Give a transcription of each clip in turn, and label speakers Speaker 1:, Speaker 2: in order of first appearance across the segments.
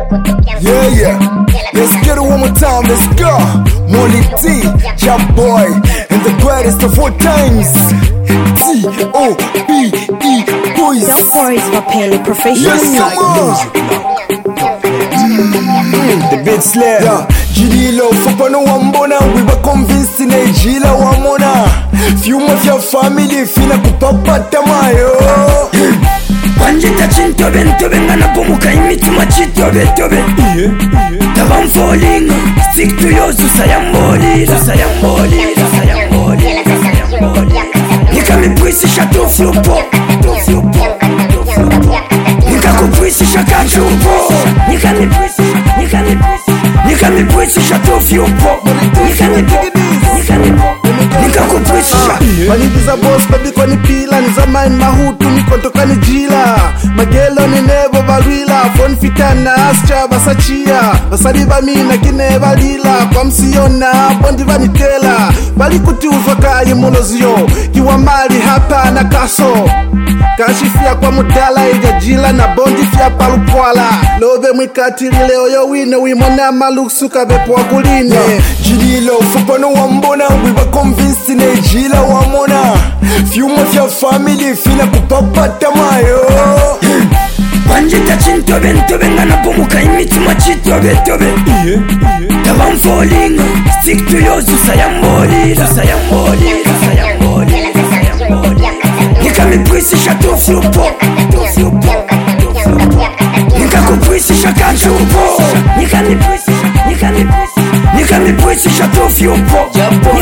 Speaker 1: Yeah. Let's get it one more time, let's go. Molly T, Jump Boy, and the greatest of all times. T-O-B-E boys.
Speaker 2: Jump Boy is Vapele professional.
Speaker 1: Yes, the big slab. Yeah. Jililo, Fapano Wambona, we were convinced in a Jila Wamona. Few of your family, Fina Kupapa Tamayo.
Speaker 3: Panjita chintobe ntobe ngana pomuka imitu machitobe tobe. I'm falling, stick to yours, sayambolira. Nika me puisi shato fiopo. Nika kupuisi shakachupo. Nika me puisi shato fiopo. Nika kupuisi shato.
Speaker 4: Wanigiza boss baby kwa nipila. Niza mind mahutu nikotoka nijila. Magelo ni nebo balwila. Phone fitana ascha basachia. Basaliba mina kine balila. Kwa msiona bondi vanitela. Bali kutiuzwa kaye mulozio. Kiwa mali hapa na kaso. Kashifia kwa mudala ijajila na bondi fia palupwala. Love mwikatiri leo yo wine wimona maluksuka bepo wakuline.
Speaker 1: Jililo, Fapano Wambona, we were convinced in a Jila Wamona. Few of your family, Fina Kupapa Tamayo.
Speaker 3: Panjita chintobe ntobe ngana pomuka imitu machitobe tobe. I'm falling, stick to yours, sayambolira. Nika me puisi shato fiopo. Nika kupuisi shakachupo. Nika me puisi shato fiopo.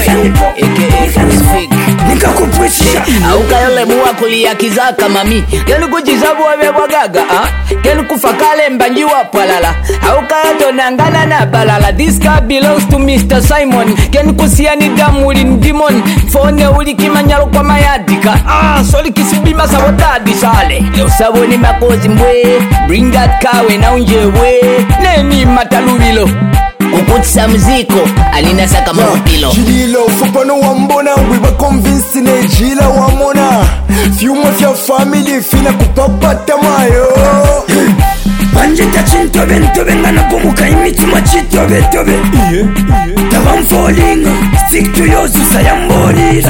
Speaker 3: Nika kupuisi shato.
Speaker 5: Aukayole muwa kulia kizaka mami. Genu kujizabu wewe gaga. Genu kufakale mbanjiwa palala. Aukayato nangana na balala. This car belongs to Mr. Simon. Genu kusiani damu uli ndimon. Fone uli kimanyalo kwa mayadika. Soli kisibima sabotadi sale. Leo saboni makozi mwe. Bring that car we na unjewe. Neni matalubilo ukutisa mziko alina saka mapilo.
Speaker 1: Jililo, Fapano Wambona, we were convinced in a Jila Wamona. Few of your family, Fina Kupapa Tamayo.
Speaker 3: Panjita chintobe ntobe ngana pomuka imitu machitobe tobe. I'm falling, stick to yours, sayambolira.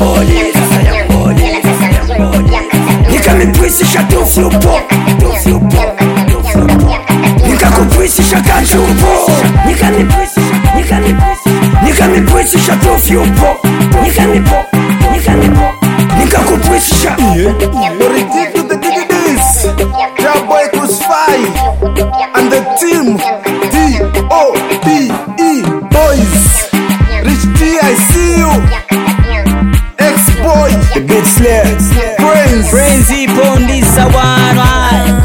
Speaker 3: Nika me puisi shato fiopo. Nika kupuisi shakachupo. Nika me puisi shato fiopo. Nika kupuisi shato.
Speaker 4: Original to the DVDs. Jump Boy Crucify. And the team T-O-B-E boys. Rich T, I see you. X-Boy,
Speaker 1: the big slab.
Speaker 4: Friends.
Speaker 5: Frenzy Pondi Sawan.